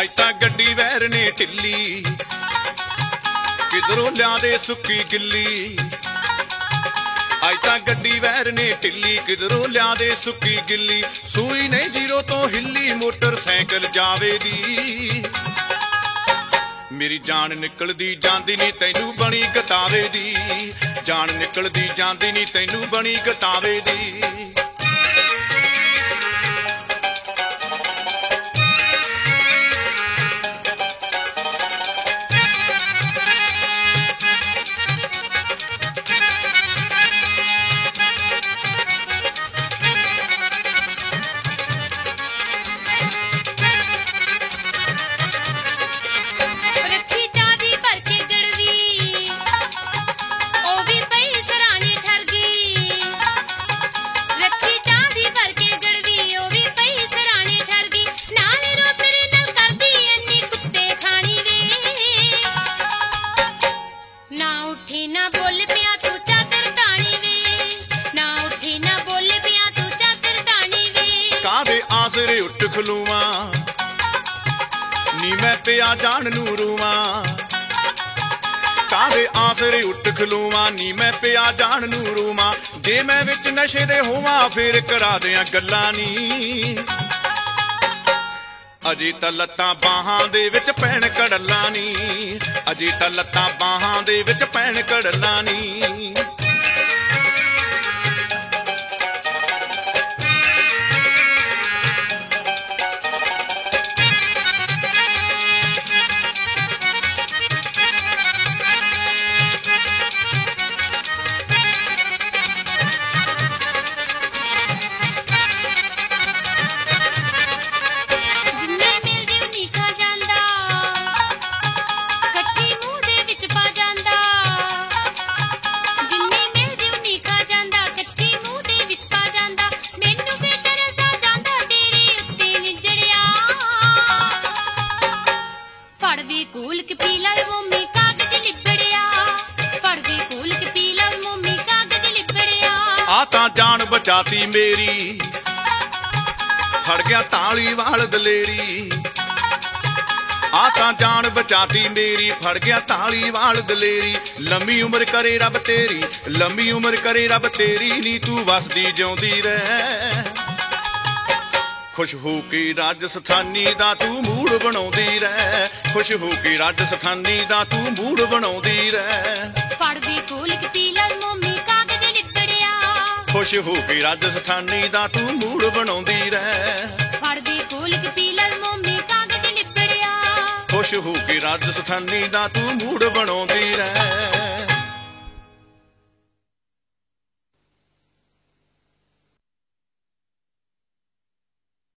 ਅੱਜ ਤਾਂ ਗੱਡੀ ਵੈਰ ਨੇ ਢਿੱਲੀ, ਕਿਧਰੋਂ ਲਿਆਦੇ ਸੁੱਕੀ ਗਿੱਲੀ। ਅੱਜ ਤਾਂ ਗੱਡੀ ਵੈਰ ਨੇ ਢਿੱਲੀ, ਕਿਧਰੋਂ ਲਿਆਦੇ ਸੁੱਕੀ ਗਿੱਲੀ। ਸੂਈ ਨਹੀਂ ਜੀਰੋ ਤੋਂ ਹਿੱਲੀ, ਮੋਟਰਸਾਈਕਲ ਜਾਵੇ ਦੀ। ਮੇਰੀ ਜਾਨ ਨਿਕਲਦੀ ਜਾਂਦੀ ਨੀ ਤੈਨੂੰ ਬਣੀ ਗਤਾਵੇ ਦੀ, ਜਾਨ ਨਿਕਲਦੀ ਜਾਂਦੀ ਨੀ ਤੈਨੂੰ ਬਣੀ ਗਤਾਵੇ ਦੀ। ਕਾਹਦੇ ਆਸਰੇ ਉੱਠ ਖਲੋਵਾਂ ਨੀ ਮੈਂ ਪਿਆ ਜਾਣ ਨੂੰ ਰੋਵਾਂ। ਕਾਹਦੇ ਆਸਰੇ ਉੱਠ ਖਲੋਵਾਂ ਨੀ ਮੈਂ ਪਿਆ ਜਾਣ ਨੂੰ ਰੋਵਾਂ। ਜੇ ਮੈਂ ਵਿੱਚ ਨਸ਼ੇ ਦੇ ਹੋਵਾਂ ਫੇਰ ਕਰਾ ਦਿਆਂ ਗੱਲਾਂ ਨੀ। ਅਜੇ ਤਾਂ ਲੱਤਾਂ ਬਾਹਾਂ ਦੇ ਵਿੱਚ ਪੈਣ ਕੜਲਾਂ ਨੀ, ਅਜੇ ਤਾਂ ਲੱਤਾਂ ਬਾਹਾਂ ਦੇ ਵਿੱਚ ਪੈਣ ਕੜਲਾਂ ਨੀ। ਆ ਤਾਂ ਜਾਨ ਬਚਾਤੀ ਮੇਰੀ, ਫੜ ਗਿਆ ਧਾਲੀਵਾਲ ਦਲੇਰੀ। ਆ ਤਾਂ ਜਾਨ ਬਚਾਤੀ ਮੇਰੀ, ਫੜ ਗਿਆ ਧਾਲੀਵਾਲ ਦਲੇਰੀ। ਲੰਮੀ ਉਮਰ ਕਰੇ ਰੱਬ ਤੇਰੀ, ਲੰਮੀ ਉਮਰ ਕਰੇ ਰੱਬ ਤੇਰੀ ਨੀ ਤੂੰ ਵਸਦੀ ਜਿਉਂਦੀ ਰਹਿ। ਖੁਸ਼ ਹੋ ਕੇ ਰਾਜਸਥਾਨੀ ਦਾ ਤੂੰ ਮੂਡ ਬਣਾਉਂਦੀ ਰਹਿ, ਖੁਸ਼ ਹੋ ਕੇ ਰਾਜਸਥਾਨੀ ਦਾ ਤੂੰ ਮੂਡ ਬਣਾਉਂਦੀ ਰਹਿ। ਫੜਦੀ ਕੋਲਕ ਪੀਲਾ ਮੋਮੀ ਕਾਗਜ਼ ਲਿਬੜਿਆ, ਖੁਸ਼ ਹੋ ਕੇ ਰਾਜਸਥਾਨੀ ਦਾ ਤੂੰ ਮੂਡ ਬਣਾਉਂਦੀ ਰਹਿ। ਫੜਦੀ ਕੋਲਕ ਪੀਲਾ ਮੋਮੀ ਕਾਗਜ਼ ਲਿਬੜਿਆ, ਖੁਸ਼ ਹੋ ਕੇ ਰਾਜਸਥਾਨੀ ਦਾ ਤੂੰ ਮੂਡ ਬਣਾਉਂਦੀ ਰਹਿ।